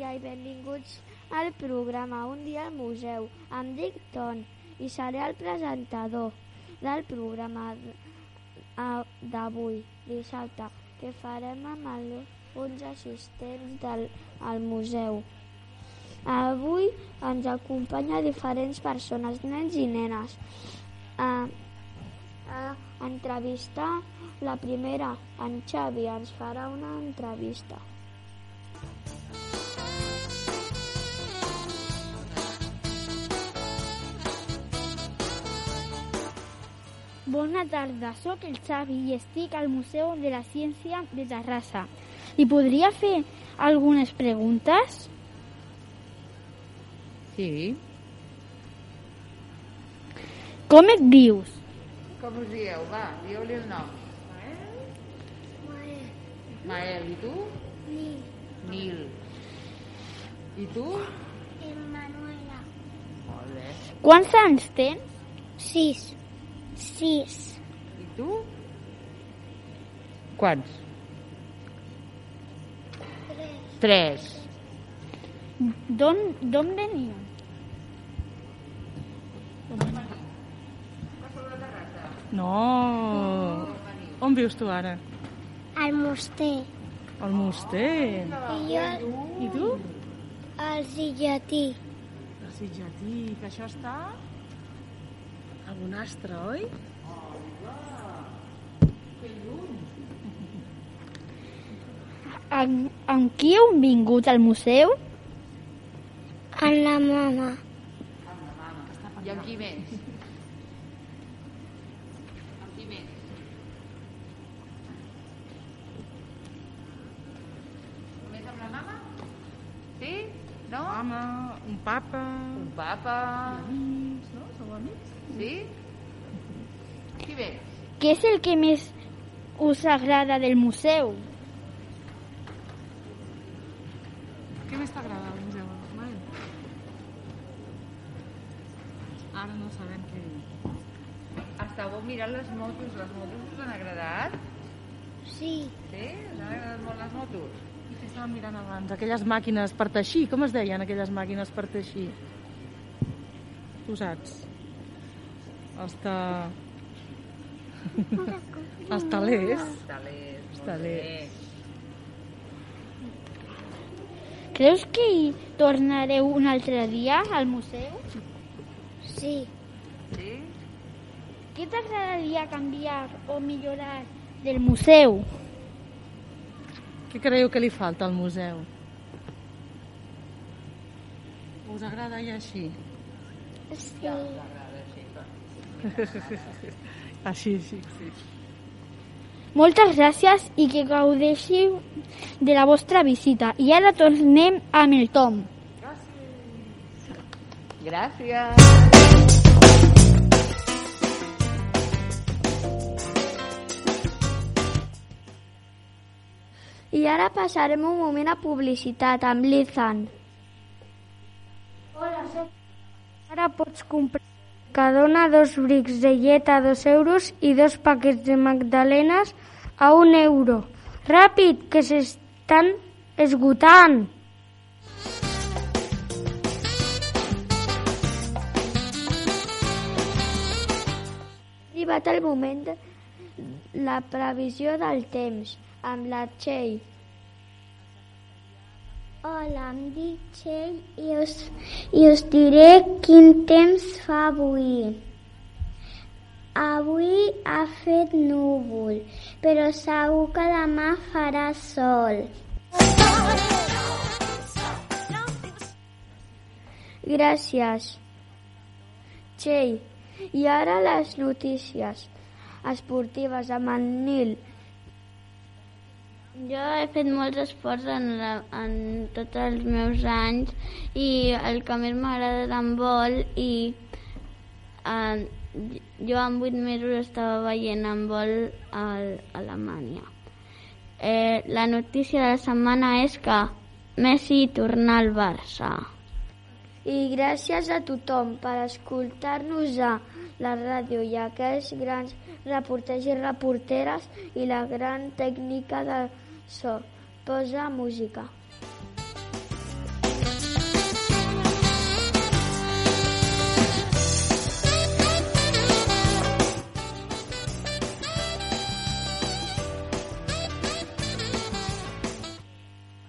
dia i benvinguts al programa Un dia al museu. Em dic Ton i seré el presentador del programa d'avui, dissabte, que farem amb uns assistents al museu. Avui ens acompanya diferents persones, nens i nenes, a entrevistar. La primera, en Xavi, ens farà una entrevista. Bona tarda, sóc el Xavi i estic al Museu de la Ciència de Terrassa. Li podria fer algunes preguntes? Sí. Com et dius? Com us dieu? Va, dieu-li el nom. Mael. I tu? Nil. I tu? Manuela. Molt bé. Quants anys tens? 6. I tu? Quants? 3. D'on veniu? No. On vius tu ara? Al Moster. Al Moster. I jo I tu? al Zillatí. A Sitjatí, que això està a Bonastre, oi? Amb qui heu vingut al museu? Amb la mama. I amb qui més? Amb qui més? Només amb la mama? Sí? No? Mama, un papa... Un papa... Amics, no? Sou amics? Sí? Qui més? Què és el que més us agrada del museu? Què més t'agrada al museu? Mael? Ara no sabem què dir. Estàveu mirant les motos. Les motos us han agradat? Sí. Sí? Us han agradat molt les motos? I què estàvem mirant abans? Aquelles màquines per teixir. Com es deien aquelles màquines per teixir? Tu saps? Els talers. Els talers. Talers. Creus que hi tornareu un altre dia al museu? Sí. Sí? Què t'agradaria canviar o millorar del museu? Què creieu que li falta al museu? Us agrada ja així? Sí. Així, sí. Moltes gràcies i que gaudeixiu de la vostra visita. I ara tornem amb el Tom. Gràcies. I ara passarem un moment a publicitat amb l'Ethan. Ara pots comprar Mercadona 2 brics de llet a 2 euros i 2 paquets de magdalenes a 1 euro. Ràpid, que s'estan esgotant! Ha arribat el moment de la previsió del temps amb la Txell. Hola, em dic Txell i us diré quin temps fa avui. Avui ha fet núvol, però segur que demà farà sol. Gràcies, Txell. I ara les notícies esportives amb en Nil. Jo he fet molts esports en tots els meus anys i el que més m'agrada és handbol i jo en 8 mesos estava veient handbol a Alemanya. La notícia de la setmana és que Messi torna al Barça. I gràcies a tothom per escoltar-nos a la ràdio i a aquells grans reporters i reporteres i la gran tècnica de so. Posa música.